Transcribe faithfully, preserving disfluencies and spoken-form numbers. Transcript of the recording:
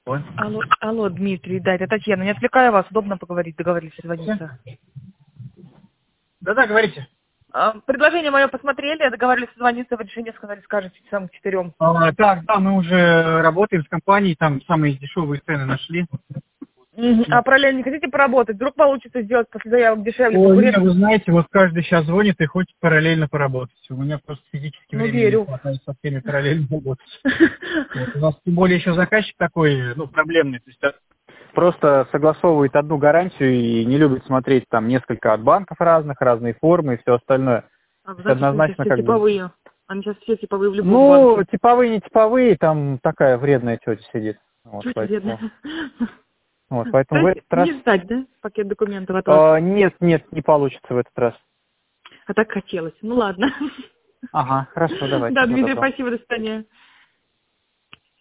Ой. Алло, алло, Дмитрий, да, это Татьяна. Не отвлекаю вас, удобно поговорить, договорились созвониться. Да-да, говорите. А, предложение мое посмотрели, договорились созвониться, вы решение сказали, скажете самым четырем. А, так, да, мы уже работаем с компанией, там самые дешевые цены нашли. Мгм. А параллельно не хотите поработать? Вдруг получится сделать после заявок дешевле? Ой, Конкурент... не, вы знаете, вот каждый сейчас звонит и хочет параллельно поработать. У меня просто физически Ну, времени не верю. хватает со всеми параллельно работать. Вот. У нас тем более еще заказчик такой, ну, проблемный. То есть а, просто согласовывает одну гарантию и не любит смотреть там несколько от банков разных, разные формы и все остальное. А, То есть значит, они сейчас однозначно все как бы... типовые. Они сейчас все типовые в любом Ну, банке. типовые, не типовые, там такая вредная тетя сидит. Вот, Чуть вредно. поэтому, вот, То поэтому в есть этот раз... не ждать, да, пакет документов от вас? а, нет, нет, не получится в этот раз. А так хотелось. Ну ладно. Ага, хорошо, давайте, Да, всего Дмитрий, доброго. спасибо, до свидания.